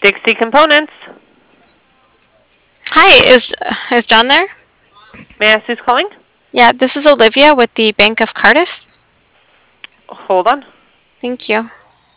60 components. Hi, is John there? May I ask who's calling? Yeah, this is Olivia with the Bank of Cardiff. Hold on. Thank you.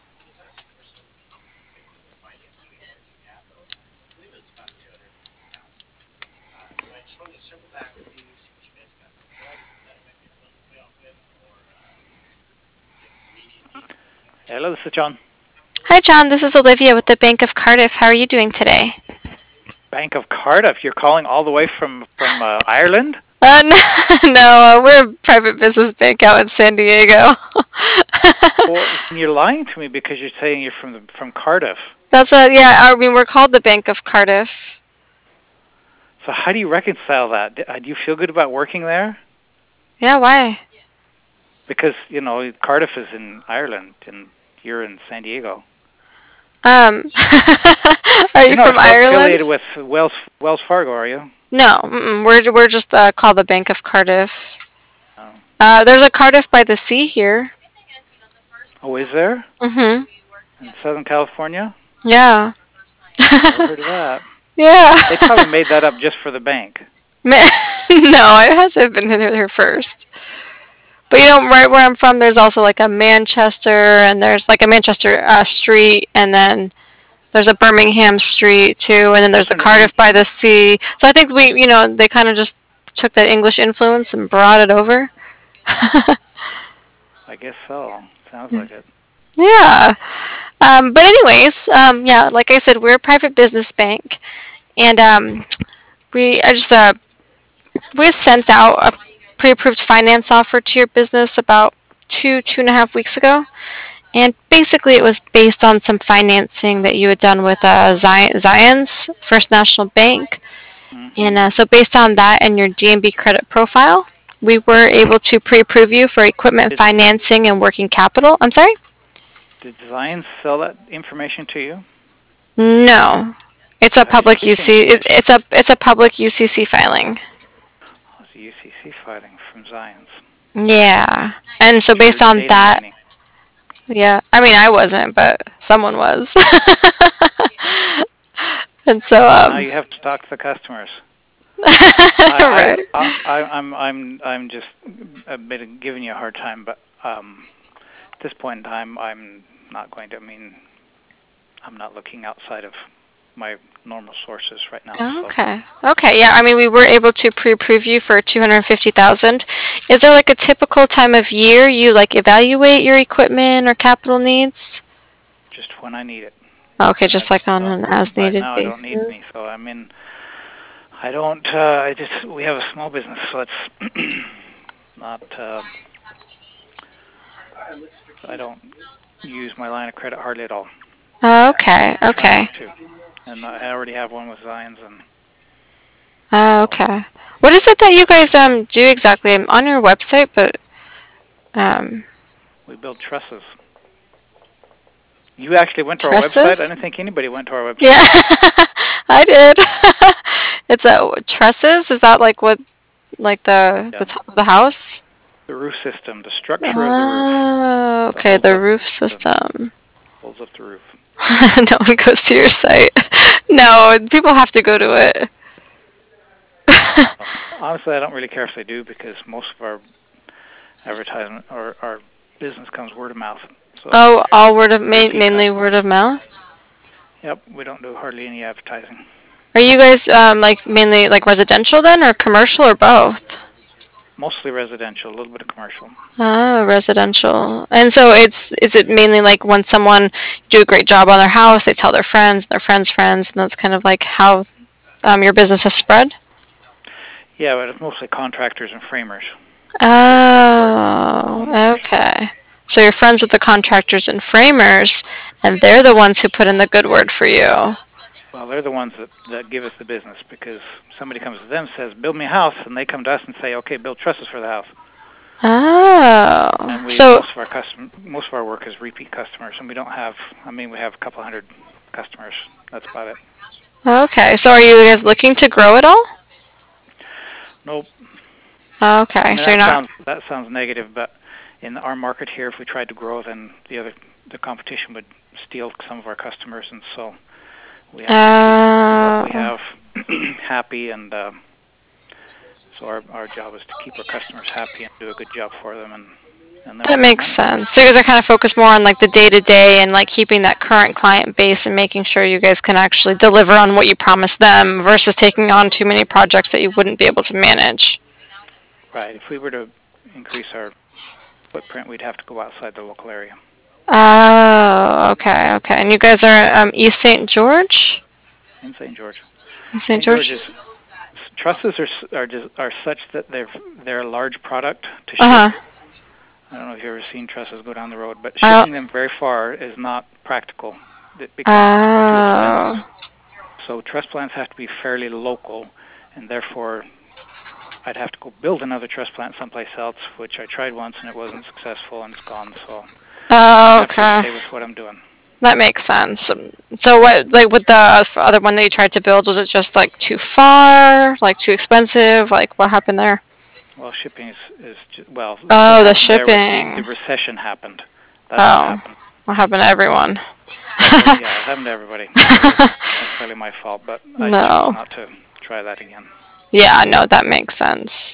Hello, this is John. Hi, John. This is Olivia with the Bank of Cardiff. How are you doing today? Bank of Cardiff. You're calling all the way from Ireland? No, we're a private business bank out in San Diego. Well, you're lying to me because you're saying you're from Cardiff. Yeah, I mean, we're called the Bank of Cardiff. So how do you reconcile that? Do you feel good about working there? Yeah, why? Because, Cardiff is in Ireland and you're in San Diego. Are you You're not from Ireland? affiliated with Wells Fargo, are you? No, we're just called the Bank of Cardiff. Oh. There's a Cardiff by the Sea here. Oh, is there? Mhm. In Southern California? Yeah. Never heard of that. Yeah. They probably made that up just for the bank. No, it hasn't been here first. But right where I'm from, there's also like a Manchester, and there's like a Manchester street, and then there's a Birmingham street too, and then there's the Cardiff by the Sea. So I think they kind of just took that English influence and brought it over. I guess so. Sounds like it. Yeah. But anyways, yeah, like I said, we're a private business bank, and I just we sent out a pre-approved finance offer to your business about 2.5 weeks ago, and basically it was based on some financing that you had done with Zions First National Bank, Mm-hmm. and so based on that and your DNB credit profile, we were able to pre-approve you for equipment financing and working capital. I'm sorry. Did Zions sell that information to you? No, it's a That's public interesting. UC. It's a public UCC filing. Oh, it's a UCC filing from Zions. Yeah, and so based Pure on data that, mining. yeah. I mean, I wasn't, but someone was. And so, Well, now you have to talk to the customers. right. I'm just a bit giving you a hard time, but at this point in time, I'm not going to. I mean, I'm not looking outside of my normal sources right now. Okay. Okay. Yeah. I mean, we were able to pre-approve you for 250,000. Is there like a typical time of year you like evaluate your equipment or capital needs? Just when I need it. Okay, And just like on an right as-needed now, I don't need any. basis. So I'm in. I don't. We have a small business, so it's not. I don't use my line of credit hardly at all. Okay. Try Okay. not to. And I already have one with Zions, and so Okay. What is it that you guys do exactly? I'm on your website, but um we build trusses. You actually went to our website? I trusses? didn't think anybody went to our Yeah. website. I did. It's a trusses? Is that like what like the Yeah. top of the house? The roof system, the structure of the roof Oh, that okay, holds the up roof system. the roof. No one goes to your site. No, people have to go to it. Honestly, I don't really care if they do because most of our advertisement or our business comes word of mouth. So Oh, all repeat mainly word of mouth. Yep, we don't do hardly any advertising. Are you guys like mainly like residential then, or commercial, or both? Mostly residential, a little bit of commercial. Oh, residential. And so is it mainly like when someone do a great job on their house, they tell their friends' friends, and that's kind of like how your business has spread? Yeah, but it's mostly contractors and framers. Oh, Homeowners. okay. So you're friends with the contractors and framers, and they're the ones who put in the good word for you. Well, they're the ones that give us the business because somebody comes to them and says, build me a house, and they come to us and say, okay, build trusses for the house. Oh, And so most of our work is repeat customers, and we don't have. I mean, we have a couple hundred customers. That's about it. okay. So are you guys looking to grow at all? Nope. I Okay, mean, so you're not. that sounds negative, but in our market here, if we tried to grow, then the competition would steal some of our customers, and so We have to keep what we have happy, and so our job is to keep our customers happy and do a good job for them. And then That makes sense. So you guys are kind of focused more on like the day to day and like keeping that current client base and making sure you guys can actually deliver on what you promised them versus taking on too many projects that you wouldn't be able to manage. Right. If we were to increase our footprint, we'd have to go outside the local area. Oh, okay, okay. And you guys are East St. George? In St. George. St. George? Trusses are such that they're a large product to ship. Uh-huh. I don't know if you've ever seen trusses go down the road, but shipping them very far is not practical. It becomes too expensive. So truss plants have to be fairly local, and therefore I'd have to go build another truss plant someplace else, which I tried once and it wasn't successful and it's gone. So I have to stay with what I'm doing. That makes sense. So what, like with the other one that you tried to build, was it just like too far, like too expensive? Like what happened there? Well, shipping is well. Oh, the shipping. The recession happened. That's what happened. What happened to everyone? Yeah, it happened to everybody. Not necessarily my fault, but I chose not to try that again. Yeah, no, that makes sense.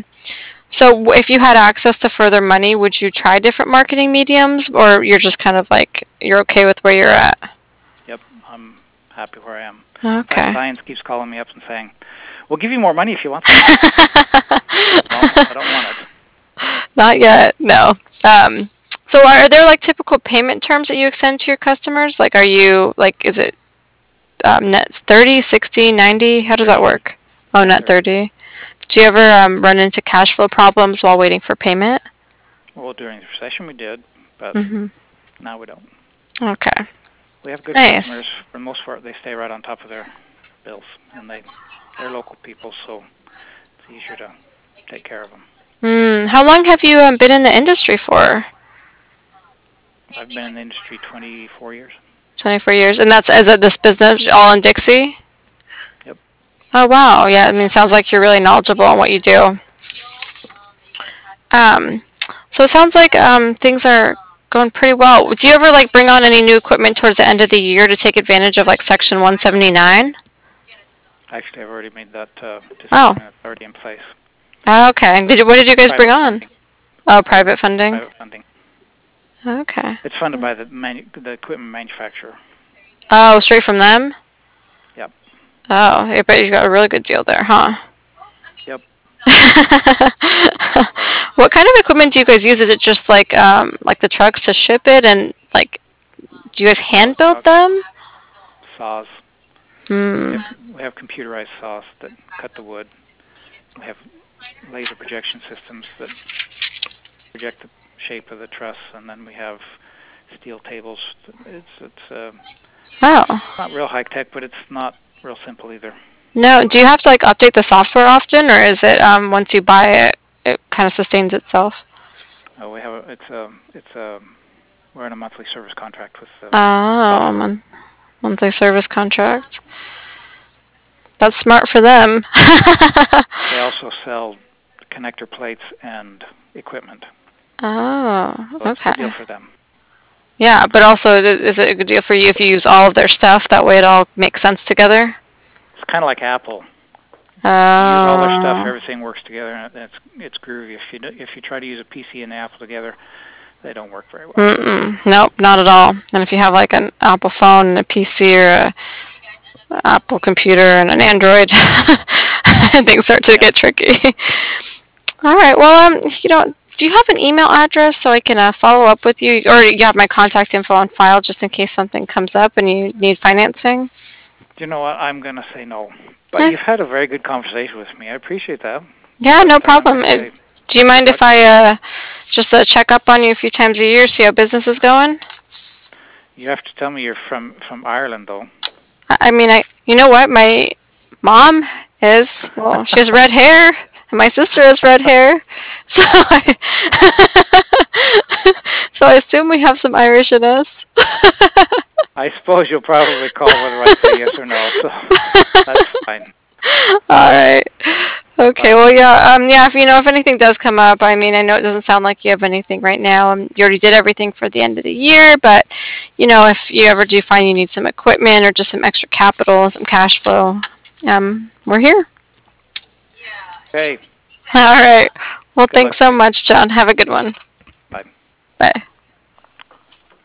So if you had access to further money, would you try different marketing mediums, or you're just kind of like, you're okay with where you're at? Yep, I'm happy where I am. Okay. Science keeps calling me up and saying, we'll give you more money if you want that. No, I don't want it. Not yet, no. So are there like typical payment terms that you extend to your customers? Like, are you, like, is it net 30, 60, 90? How does that work? Oh, net 30. Do you ever run into cash flow problems while waiting for payment? Well, during the recession we did, but now we don't. Okay. We have good customers. For the most part, they stay right on top of their bills, and they're local people, so it's easier to take care of them. How long have you been in the industry for? I've been in the industry 24 years. 24 years, and that's as this business all in Dixie? Yep. Oh wow, yeah. I mean, it sounds like you're really knowledgeable on what you do. So it sounds like things are going pretty well. Do you ever like bring on any new equipment towards the end of the year to take advantage of like Section 179? Actually, I've already made that decision. It's already in place. Okay. What did you guys bring on? Funding. Oh, private funding. Private funding. Okay. It's funded by the equipment manufacturer. Oh, straight from them? Yep. Oh, I bet you got a really good deal there, huh? Yep. What kind of equipment do you guys use? Is it just like the trucks to ship it, and like, do you guys hand build them? Saws. We have computerized saws that cut the wood. We have laser projection systems that project the shape of the truss, and then we have steel tables. It's not real high tech, but it's not real simple either. No, do you have to like update the software often, or is it once you buy it, it kind of sustains itself? Oh, we have we're in a monthly service contract with. Monthly service contract. That's smart for them. They also sell connector plates and equipment. Oh, so it's a good deal for them. Yeah, but also, is it a good deal for you if you use all of their stuff? That way it all makes sense together? It's kind of like Apple. You use all their stuff, everything works together, and it's groovy. If you try to use a PC and Apple together, they don't work very well. Nope, not at all. And if you have like an Apple phone and a PC or an Apple computer and an Android, things start to get tricky. All right, well, do you have an email address so I can follow up with you? Or you have my contact info on file just in case something comes up and you need financing? You know what? I'm going to say no. But you've had a very good conversation with me. I appreciate that. Yeah, no problem. Do you mind if I just check up on you a few times a year, see how business is going? You have to tell me you're from Ireland, though. I mean, you know what? My mom is, well, she has red hair, and my sister has red hair. So so I assume we have some Irish in us. I suppose you'll probably call whether I say yes or no, so that's fine. All right. Okay, well, yeah, yeah. If if anything does come up, I mean, I know it doesn't sound like you have anything right now. You already did everything for the end of the year, but if you ever do find you need some equipment or just some extra capital, some cash flow, we're here. Okay. All right. Well, Good luck. thanks so much, John. Have a good one. Bye. Bye.